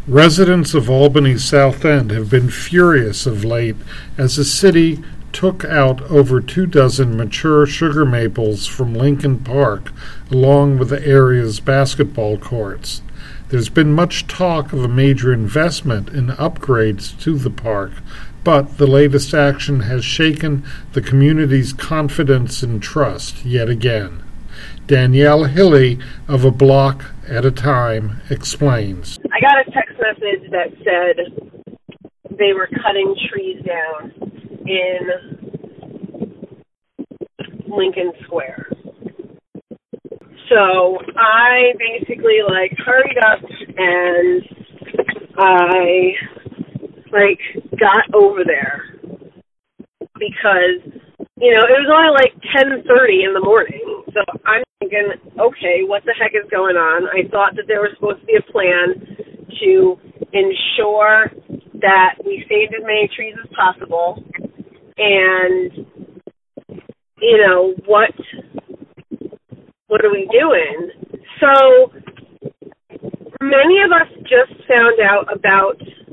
Residents of Albany's South End have been furious of late as the city took out over 24 mature sugar maples from Lincoln Park, along with the area's basketball courts. There's been much talk of a major investment in upgrades to the park, but the latest action has shaken the community's confidence and trust yet again. Danielle Hilly of A Block at a Time explains. I got a text message that said they were cutting trees down in Lincoln Square. So I basically hurried up and I got over there because, it was only 10:30 in the morning. So I'm thinking, okay, what the heck is going on? I thought that there was supposed to be a plan to ensure that we saved as many trees as possible. And, what are we doing? So many of us just found out about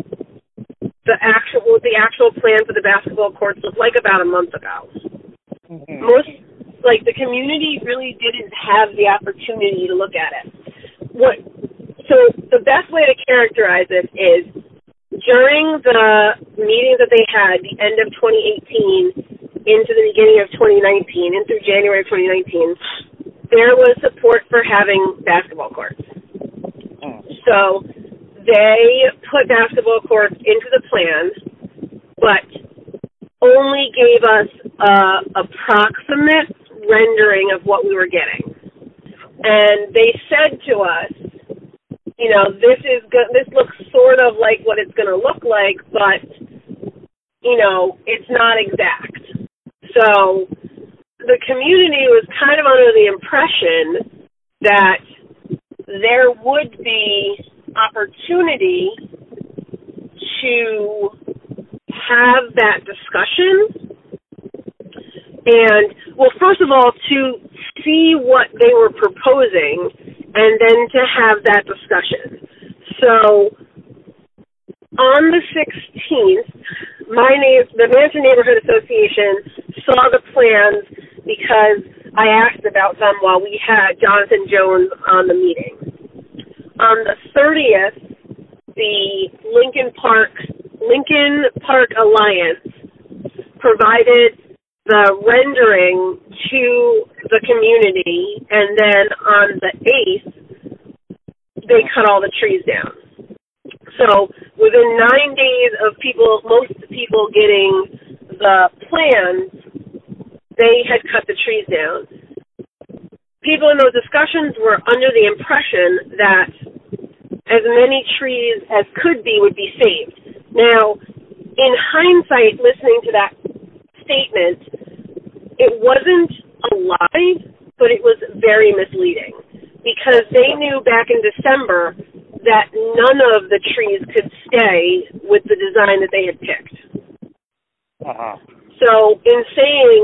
what the actual plan for the basketball courts looked like about a month ago. Mm-hmm. Most, the community really didn't have the opportunity to look at it. So the best way to characterize it is during the meetings that they had, the end of 2018 into the beginning of 2019, and through January of 2019, there was support for having basketball courts. So they put basketball courts into the plan, but only gave us an approximate rendering of what we were getting. And they said to us, this looks sort of like what it's going to look like, but, it's not exact. So the community was kind of under the impression that there would be opportunity to have that discussion and, first of all, to see what they were proposing and then to have that discussion. So on the 16th, the Mansion Neighborhood Association saw the plans because I asked about them while we had Jonathan Jones on the meeting. On the 30th, the Lincoln Park Alliance provided the rendering to the community, and then on the 8th, they cut all the trees down. So within 9 days of most people getting the plans, they had cut the trees down. People in those discussions were under the impression that as many trees as could be would be saved. Now, in hindsight, listening to that statement, it wasn't a lie, but it was very misleading because they knew back in December that none of the trees could stay with the design that they had picked. Uh-huh. So in saying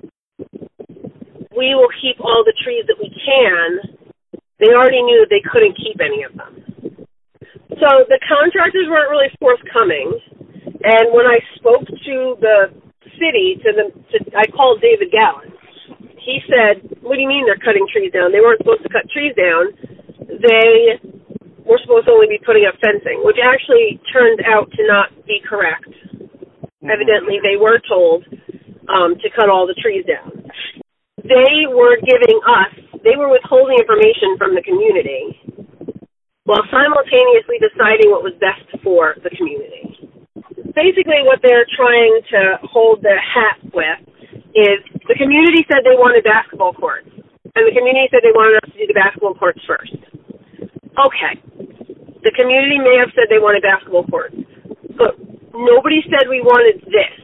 we will keep all the trees that we can, they already knew that they couldn't keep any of them. So the contractors weren't really forthcoming, and when I spoke to the city, I called David Gallen. He said, what do you mean they're cutting trees down? They weren't supposed to cut trees down. They were supposed to only be putting up fencing, which actually turned out to not be correct. Mm-hmm. Evidently, they were told to cut all the trees down. They were withholding information from the community while simultaneously deciding what was best for the community. Basically, what they're trying to hold their hat with is the community said they wanted basketball courts, and the community said they wanted us to do the basketball courts first. Okay. The community may have said they wanted basketball courts, but nobody said we wanted this.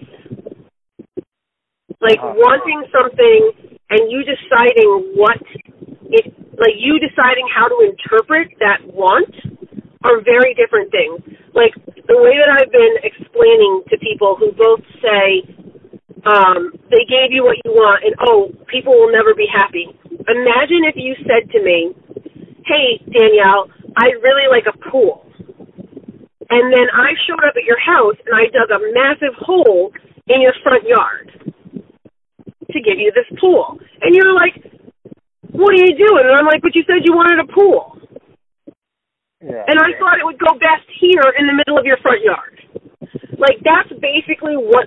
Wanting something and you deciding you deciding how to interpret that want are very different things. The way that I've been explaining to people who both say they gave you what you want and, people will never be happy. Imagine if you said to me, hey, Danielle, I'd really like a pool. And then I showed up at your house and I dug a massive hole in your front yard to give you this pool. And you're like, what are you doing? And I'm like, but you said you wanted a pool. Yeah. And I thought it would go best here in the middle of your front yard. Like, that's basically what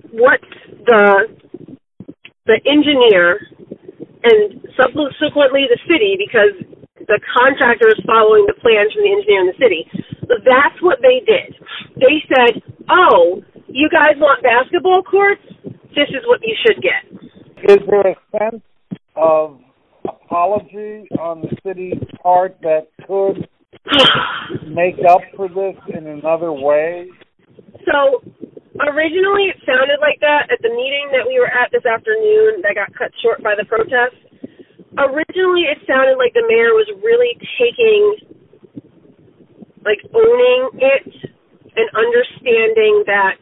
the engineer and subsequently the city, because the contractor is following the plans from the engineer in the city, that's what they did. They said, oh, you guys want basketball courts? This is what you should get. Is there a sense of apology on the city's part that could make up for this in another way? So, originally it sounded like that at the meeting that we were at this afternoon that got cut short by the protest. Originally it sounded like the mayor was really owning it and understanding that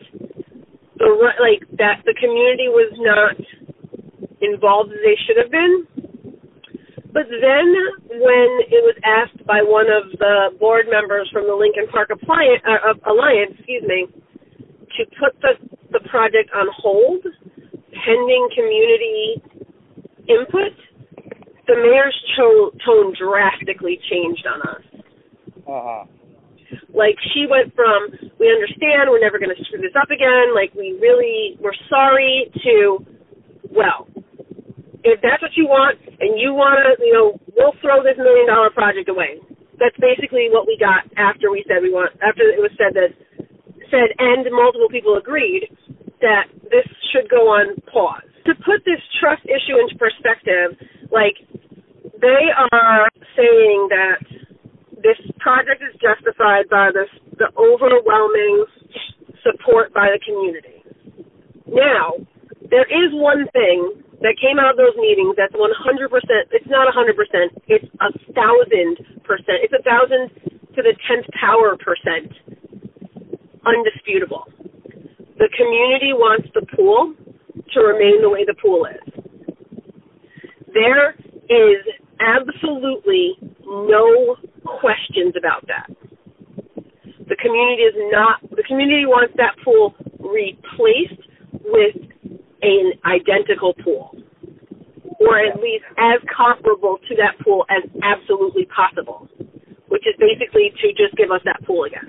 the community was not involved as they should have been. But then when it was asked by one of the board members from the Lincoln Park Alliance, to put the project on hold pending community input, the mayor's tone drastically changed on us. Uh-huh. Like, she went from, we understand, we're never going to screw this up again, like, we're sorry, to, well, if that's what you want, and you want to, we'll throw this $1 million project away. That's basically what we got after we said after it was said and multiple people agreed that this should go on pause. To put this trust issue into perspective, like, they are saying that this project is justified by the overwhelming support by the community. Now, there is one thing that came out of those meetings that's 100%, it's not 100%, it's 1,000%, it's 1,000 to the 10th power percent undisputable. The community wants the pool to remain the way the pool is. There is absolutely no questions about that. The community wants that pool replaced with an identical pool, or at least as comparable to that pool as absolutely possible, which is basically to just give us that pool again.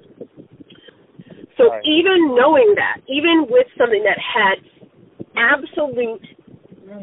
So right. Even knowing that, even with something that had absolute 100%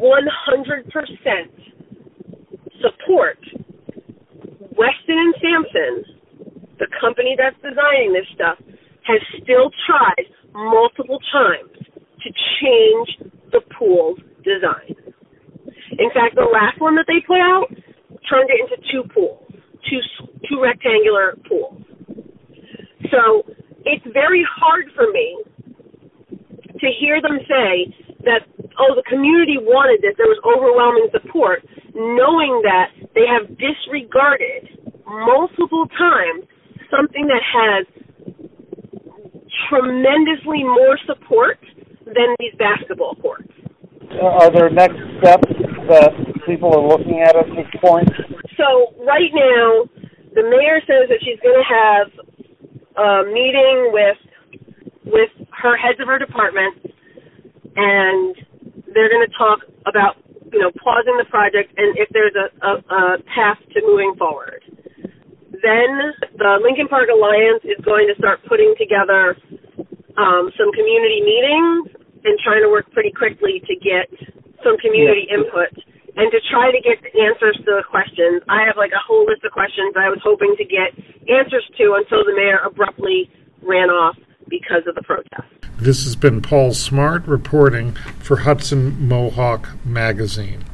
support, Weston and Sampson, the company that's designing this stuff, has still tried multiple times to change the pool's design. In fact, the last one that they put out turned it into two pools, two rectangular pools. So it's very hard for me to hear them say that, oh, the community wanted this, there was overwhelming support, knowing that they have disregarded multiple times something that has tremendously more support than these basketball courts. Are there next steps that people are looking at this point? So right now, the mayor says that she's going to have a meeting with her heads of her department, and they're going to talk about, pausing the project and if there's a path to moving forward. Then the Lincoln Park Alliance is going to start putting together some community meetings and trying to work pretty quickly to get some community input and to try to get answers to the questions. I have a whole list of questions I was hoping to get answers to until the mayor abruptly ran off because of the protest. This has been Paul Smart reporting for Hudson Mohawk Magazine.